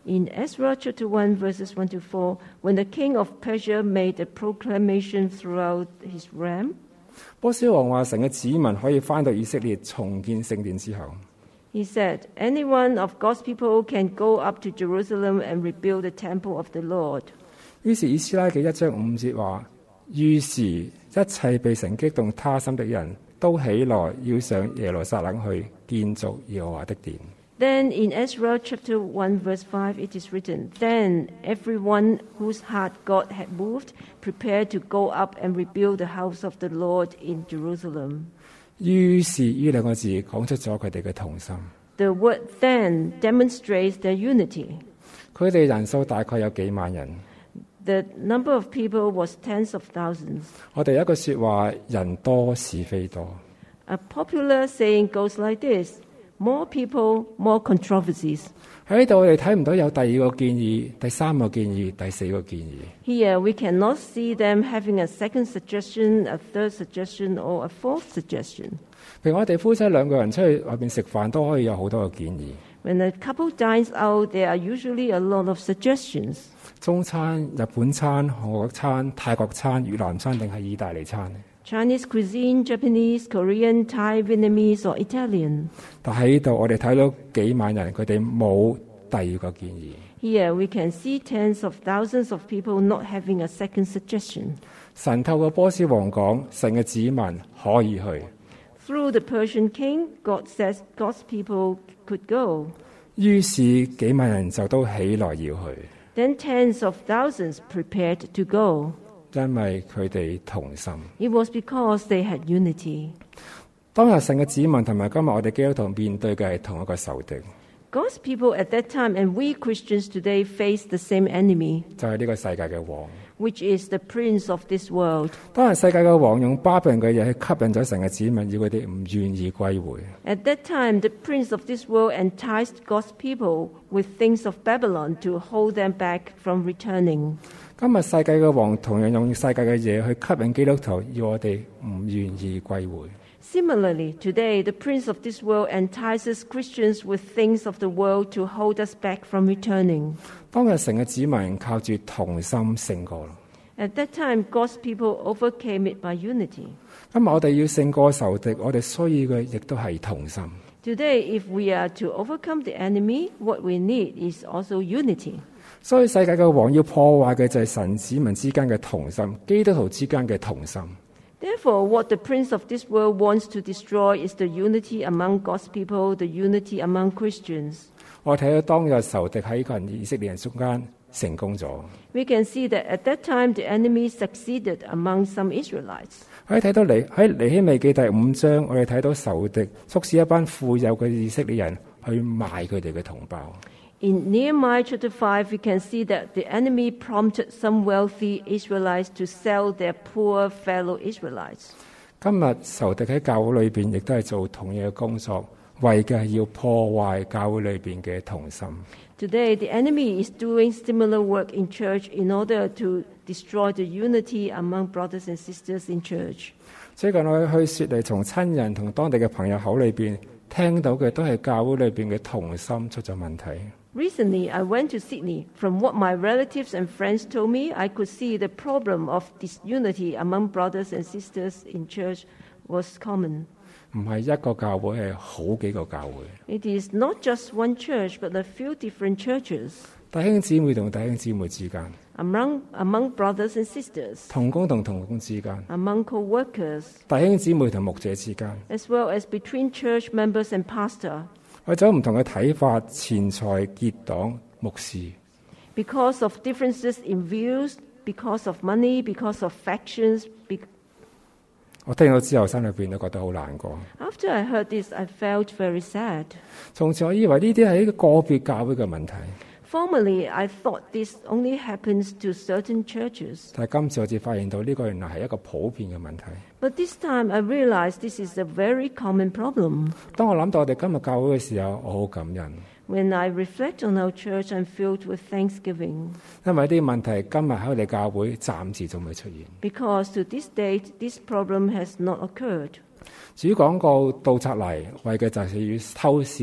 In Ezra chapter 1, verses 1 to 4, when the king of Persia made a proclamation throughout his realm, 波斯王話神嘅子民可以翻到以色列重建聖殿之後， he said, anyone of God's people can go up to Jerusalem and rebuild the temple of the Lord. 於是以斯拉記1章5節話：於是一切被神激動他心的人都起來，要上耶路撒冷去建造耶和華的殿。 Then in Ezra chapter 1, verse 5, it is written, Then everyone whose heart God had moved prepared to go up and rebuild the house of the Lord in Jerusalem. 於是呢兩個字講出咗佢哋嘅同心。 The word then demonstrates their unity. 佢哋人數大概有幾萬人。 The number of people was tens of thousands. 我哋有一句説話：人多是非多。 A popular saying goes like this, more people, more controversies. 喺呢度我哋睇唔到有第二個建議、第三個建議、第四個建議。 Here we cannot see them having a second suggestion, a third suggestion, or a fourth suggestion. 譬如我哋夫妻兩個人出去外邊食飯都可以有好多個建議。 When a couple dines out, there are usually a lot of suggestions. 中餐、日本餐、韓國餐、泰國餐、越南餐定係意大利餐？ Chinese cuisine, Japanese, Korean, Thai, Vietnamese, or Italian. 但喺呢度我哋睇到幾萬人，佢哋冇第二個建議。 Here we can see tens of thousands of people not having a second suggestion. 神透過波斯王講，神嘅子民可以去。 Through the Persian king, God says God's people could go. 於是幾萬人就都起來要去， Then tens of thousands prepared to go. 因為佢哋同心。 It was because they had unity. 當日神嘅子民同埋今日我哋基督徒面對嘅係同一個仇敵， God's people at that time and we Christians today face the same enemy, 就係呢個世界嘅王。 which is the prince of this world. 當日世界嘅王用巴比倫嘅嘢去吸引咗神嘅子民，要佢哋唔願意歸回。 At that time, the prince of this world enticed God's people with things of Babylon to hold them back from returning. 今日世界嘅王同樣用世界嘅嘢去吸引基督徒，要我哋唔願意歸回。 Similarly, today, the prince of this world entices Christians with things of the world to hold us back from returning. 當日神嘅子民靠住同心勝過。 At that time, God's people overcame it by unity. 今日我哋要勝過仇敵，我哋需要嘅亦都係同心。 Today, if we are to overcome the enemy, what we need is also unity. 所以世界嘅王要破壞嘅就係神子民之間嘅同心，基督徒之間嘅同心。 Therefore, what the prince of this world wants to destroy is the unity among God's people, the unity among Christians. 我睇到當日仇敵喺個人以色列人中間成功咗。 We can see that at that time the enemy succeeded among some Israelites. 喺睇到喺尼希米記第5章，我哋睇到仇敵促使一班富有嘅以色列人去賣佢哋嘅同胞。 In Nehemiah chapter 5, we can see that the enemy prompted some wealthy Israelites to sell their poor fellow Israelites. 今日仇敵喺教會裏邊亦都係做同樣嘅工作，為嘅係要破壞教會裏邊嘅同心。 Today, the enemy is doing similar work in church in order to destroy the unity among brothers and sisters in church. 最近我去雪梨，從親人同當地嘅朋友口裏邊聽到嘅都係教會裏邊嘅同心出咗問題。 Recently, I went to Sydney. From what my relatives and friends told me, I could see the problem of disunity among brothers and sisters in church was common. 唔係一個教會，係好幾個教會。 It is not just one church, but a few different churches. 弟兄姊妹同弟兄姊妹之間， Among brothers and sisters, 同工同同工之間， among co-workers, 弟兄姊妹同牧者之間， as well as between church members and pastor. 為咗唔同嘅睇法，錢財結黨牧師。 Because of differences in views, because of money, because of factions. 我聽到之後，心裏邊都覺得好難過。 After I heard this, I felt very sad. 從前我以為呢啲係一個個別教會嘅問題， Formerly, I thought this only happens to certain churches. 但係今次我至發現到呢個原來係一個普遍嘅問題。 But this time, I realized this is a very common problem. 當我諗到我哋今日教會嘅時候，我好感恩， When I reflect on our church, I'm filled with thanksgiving. 因為呢啲問題今日喺我哋教會暫時仲未出現。 Because to this date, this problem has not occurred. 主講過盜賊嚟，為嘅就係要偷竊、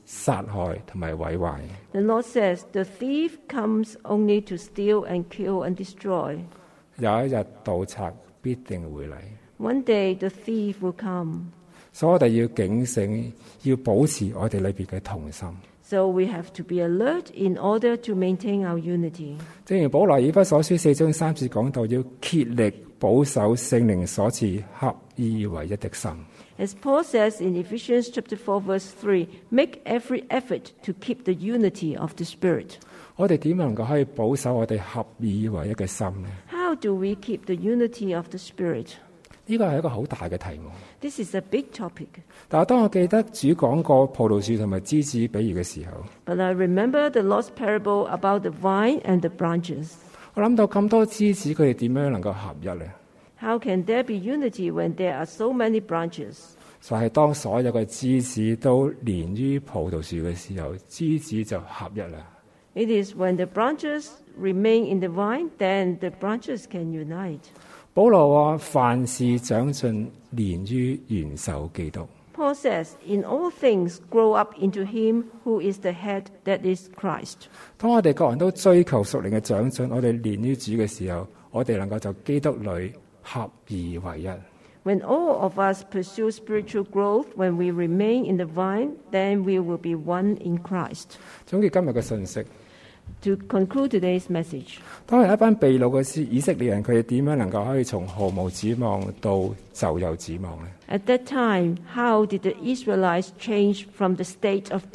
殺害同埋毀壞。 The Lord says, the thief comes only to steal and kill and destroy. 有一日盜賊必定會嚟， One day the thief will come. 所以我哋要警醒，要保持我哋裏邊嘅同心。 So we have to be alert in order to maintain our unity. 正如保羅以弗所書4章3節講到，要竭力保守聖靈所賜合而為一的心。 As Paul says in Ephesians chapter 4 verse 3, make every effort to keep the unity of the Spirit. 我哋點能夠可以保守我哋合而為一嘅心呢？ How do we keep the unity of the Spirit? 呢個係一個好大嘅題目。 This is a big topic. 但係當我記得主講過葡萄樹同埋枝子比喻嘅時候， But I remember the Lord's parable about the vine and the branches. 我諗到咁多枝子，佢哋點樣能夠合一呢？ How can there be unity when there are so many branches? 就係當所有嘅枝子都連於葡萄樹嘅時候，枝子就合一啦。 It is when the branches remain in the vine, then the branches can unite. 保羅話：凡事長進，連於元首基督。 Paul says, in all things grow up into him who is the head, that is Christ. 當我哋各人都追求屬靈嘅長進，我哋連於主嘅時候，我哋能夠就基督裏合而為一。 When all of us pursue spiritual growth, when we remain in the vine, then we will be one in Christ. 總結今日嘅信息， To conclude today's message, 當係一班被擄嘅以色列人，佢哋點樣能夠可以從毫無指望到就有指望呢？ at that time, how did the Israelites change from the state of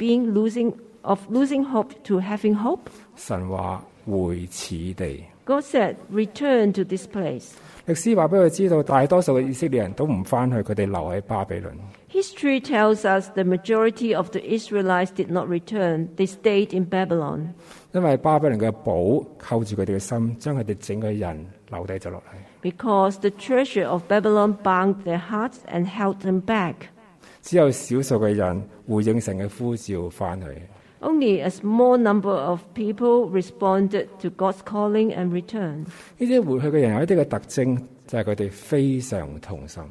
losing hope to having hope? 神話回此地。 God said, return to this place. 歷史話俾佢知道，大多數嘅以色列人都唔翻去，佢哋留喺巴比倫。 History tells us the majority of the Israelites did not return. They stayed in Babylon. 因為巴比倫嘅寶扣住佢哋嘅心，將佢哋整個人留低咗落嚟。 Because the treasure of Babylon bound their hearts and held them back. 只有少數嘅人回應神嘅呼召翻去。 Only a small number of people responded to God's calling and returned. 呢啲回去嘅人有一啲嘅特徵，就係佢哋非常同心。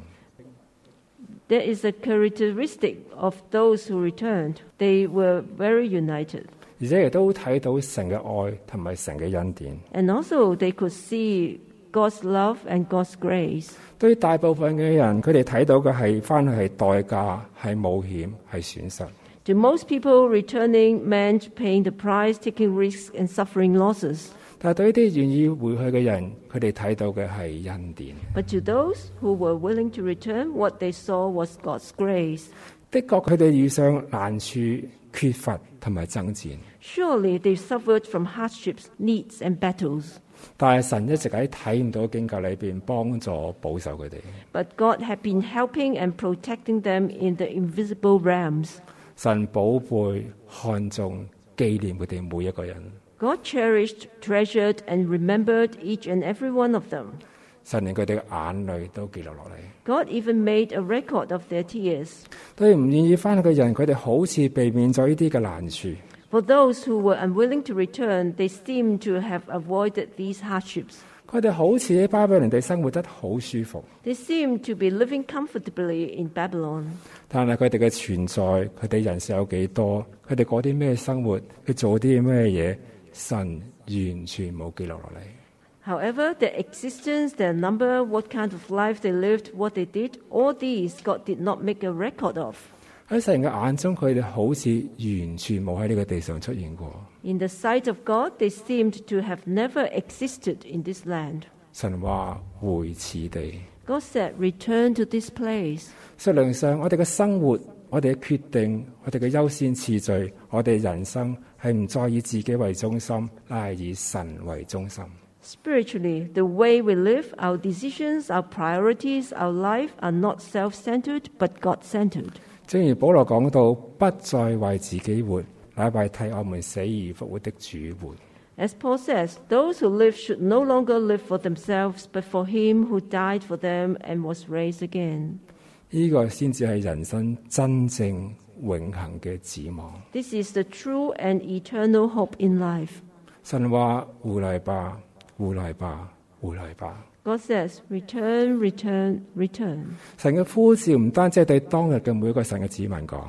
There is a characteristic of those who returned. They were very united. 而且亦都睇到神嘅愛同埋神嘅恩典。 And also they could see God's love and God's grace. 對於大部分嘅人，佢哋睇到嘅係翻去係代價、係冒險、係損失。 To most people, returning meant paying the price, taking risks, and suffering losses. 但係對於啲願意回去嘅人，佢哋睇到嘅係恩典。 But to those who were willing to return, what they saw was God's grace. 的確，佢哋遇上難處、缺乏同埋爭戰。 Surely they suffered from hardships, needs, and battles. 但係神一直喺睇唔到嘅境界裏邊幫助保守佢哋。 But God had been helping and protecting them in the invisible realms. 神寶貝、看重、紀念佢哋每一個人。 God cherished, treasured, and remembered each and every one of them. 神連佢哋嘅眼淚都記錄落嚟。 God even made a record of their tears. 對唔願意翻去嘅人，佢哋好似避免咗呢啲嘅難處。 For those who were unwilling to return, they seemed to have avoided these hardships. 佢哋好似喺巴比倫地生活得好舒服， They seemed to be living comfortably in Babylon. 但係佢哋嘅存在，佢哋人數有幾多，佢哋過啲咩生活，佢做啲咩嘢，神完全冇記錄落嚟。 However, their existence, their number, what kind of life they lived, what they did, all these God did not make a record of. 喺神嘅眼中，佢哋好似完全冇喺呢個地上出現過。 In the sight of God, they seemed to have never existed in this land. 神話回此地。 God said, return to this place. 實際上，我哋嘅生活、我哋嘅決定、我哋嘅優先次序、我哋人生係唔再以自己為中心，乃係以神為中心。 Spiritually, the way we live, our decisions, our priorities, our life are not self-centered, but God-centered. 正如保羅講到，不再為自己活，乃為替我們死而復活的主活。 As Paul says, those who live should no longer live for themselves, but for him who died for them and was raised again. 呢個先至係人生真正永恆嘅指望。 This is the true and eternal hope in life. 神話回來吧，回來吧，回來吧。 God says, return, return, return. 神嘅呼召唔單止係對當日嘅每一個神嘅子民講，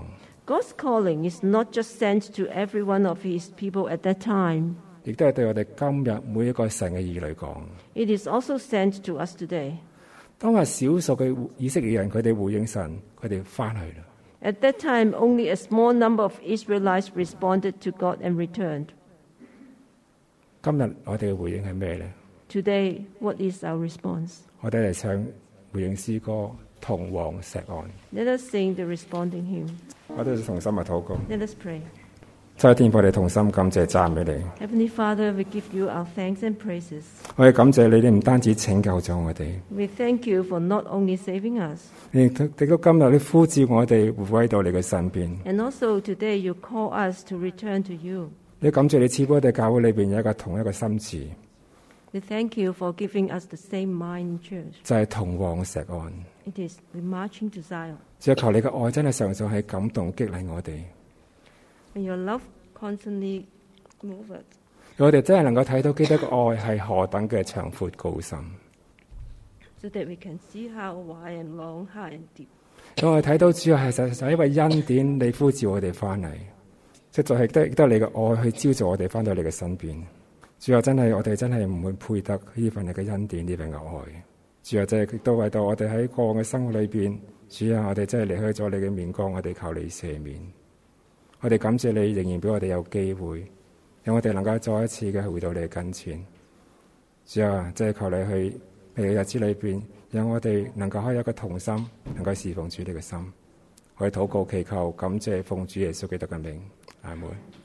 God's calling is not just sent to every one of his people at that time. 亦都係對我哋今日每一個神嘅兒女講。 It is also sent to us today. 當日少數嘅以色列人，佢哋回應神，佢哋翻去啦。 At that time, only a small number of Israelites responded to God and returned. 今日我哋嘅回應係咩呢？ Today, what is our response? 我哋嚟唱回應詩歌《同往錫安》。 Let us sing the responding hymn. 我哋同心嚟禱告。 Let us pray. 真係天父，我哋同心感謝讚美你。 Heavenly Father, we give you our thanks and praises. 我哋感謝你，你唔單止拯救咗我哋， We thank you for not only saving us, 你亦都今日你呼召我哋回歸到你嘅身邊。 and also today you call us to return to you. 你感謝你賜俾我哋教會裏邊有一個同一個心志， We thank you for giving us the same mind in church. 就係同往錫安。 It is we're marching to Zion. 只係求你嘅愛真係常常係感動激勵我哋， And your love constantly moves us. 我哋真係能夠睇到基督嘅愛係何等嘅長闊高深。 So that we can see how wide and long, high and deep. 我哋睇到主要係實在因為恩典，你呼召我哋翻嚟，實在係亦都係你嘅愛去招召我哋翻到你嘅身邊。主要真係我哋真係唔會配得呢份你嘅恩典，呢份嘅愛。主要真係亦都為到我哋喺過往嘅生活裏邊，主啊，我哋真係離開咗你嘅面光，我哋求你赦免。我哋感謝你仍然俾我哋有機會，讓我哋能夠再一次嘅回到你嘅跟前。主啊，真係求你去你嘅日子裏邊，讓我哋能夠開一個同心，能夠侍奉主你嘅心。我哋禱告祈求，感謝奉主耶穌基督嘅名，阿門。